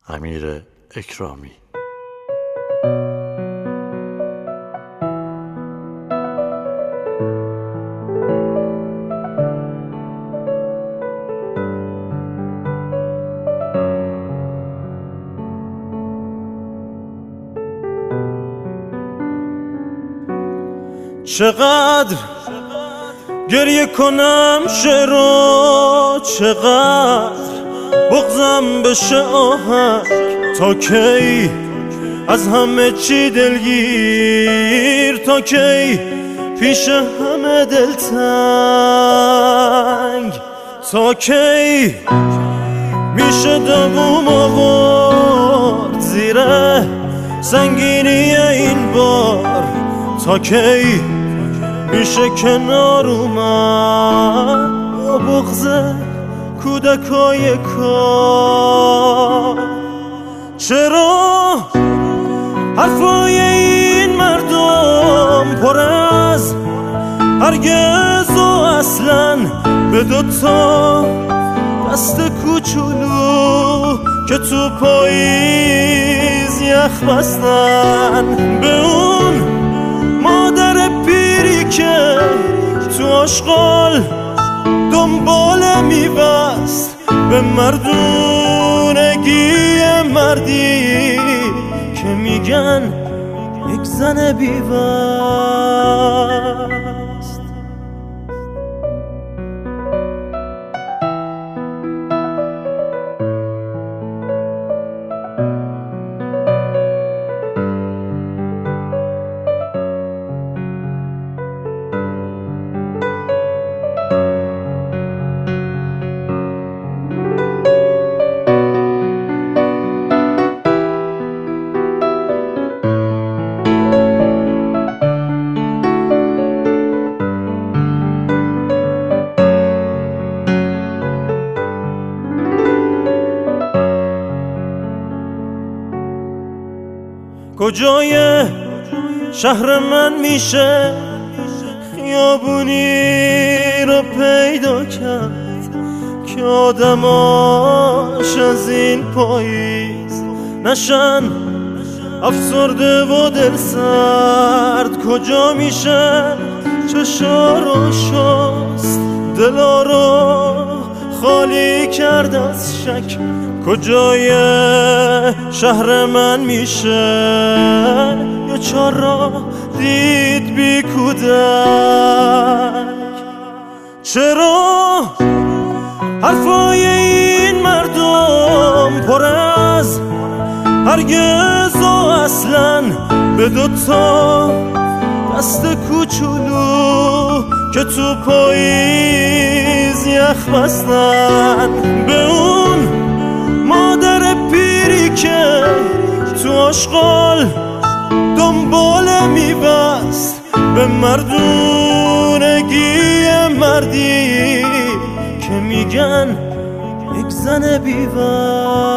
امیر اکرامی. چقدر گریه کنم شعرها، چقدر بغضم بشه آهنگ، تا کی از همه چی دلگیر، تا کی پیش همه دلتنگ، تا کی میشه دووم آورد زیر سنگینی این بار، تا کی میشه کنار اومد با بغض کودکای کار. چرا حرفای این مردم پر از هرگز و اصلا به دوتا دست کوچولو که تو پاییز یخ بستن، به اون مادر پیری که تو آشغال دنبال میبست، به مردونگی مردی که میگن یک زن بی‌وست. کجای شهر من میشه خیابونی رو پیدا کرد که آدماش از این پاییز نشن افسرده و دل سرد؟ کجا میشه چشا رو شست، دلا رو خالی کرد از شک؟ کجای شهر من میشه یه چهار را دید بی کودک؟ چرا حرفای این مردم پر از هرگز و اصلا به دوتا دست کوچولو که تو پاییز یخ بستن، به اون مادر پیری که تو آشغال دنبال میبست، به مردونگی مردی که میگن یک زن بی‌وست.